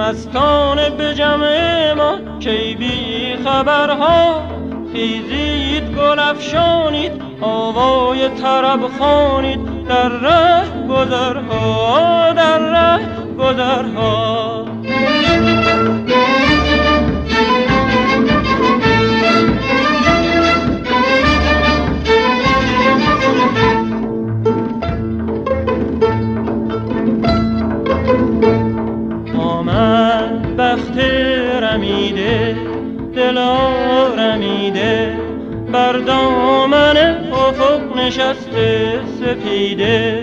مستان به جمع ما کی بی خبرها، خیزید گل افشانید آوای طرب خوانید در ره گذرها، در ره گذرها. آمد بخت رمیده دل آرمیده، بر دامن افق نشسته سپیده.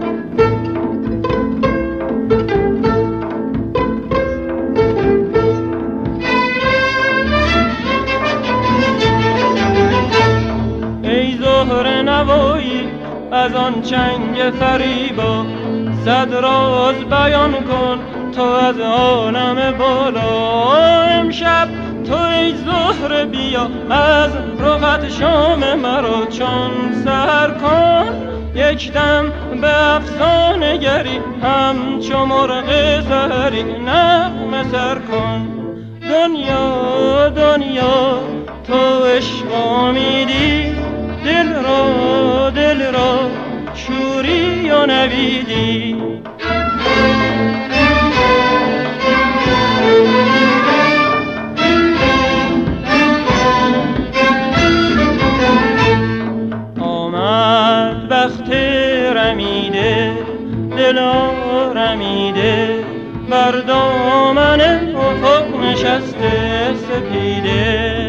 ای زهره نوایی از آن چنگ فریبا، صد راز بیان کن تو از عالم بالا. امشب تو ای زهره بیا از رخت شام مرا چون سحر کن، یک دم به افسانه گری همچو مرغ سحری نغمه سر کن. دنیا دنیا تو عشق امیدی، دل را شوری و نویدی. آمد بخت رمیده دل آرمیده، بر دامن افق نشسته سپیده.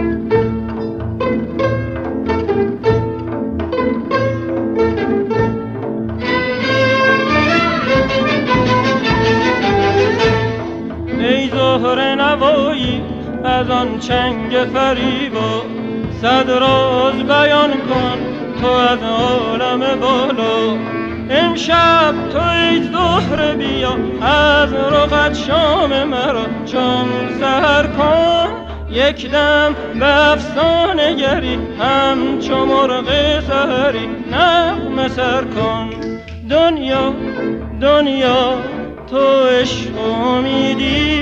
ای زهره نوایی از آن چنگ فریبا، صد راز بیان کن تو از عالم بالا. امشب تو ای زهره بیا از رخت شام مرا چون سحر کن، یک دم به افسانه گری همچو مرغ سحری نغمه سر کن. دنیا دنیا تو عشق امیدی،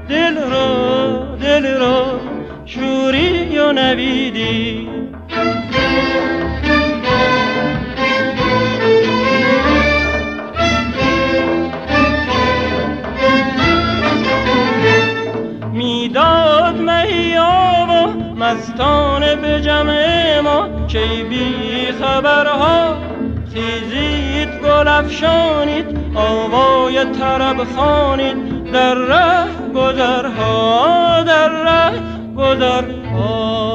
دل را شوری و نویدی. میداد مهیا و مستان به جمع ما کی بی خبرها، خیزید گل افشانید آوای طرب خوانید در ره گذرها، در ره گذرها.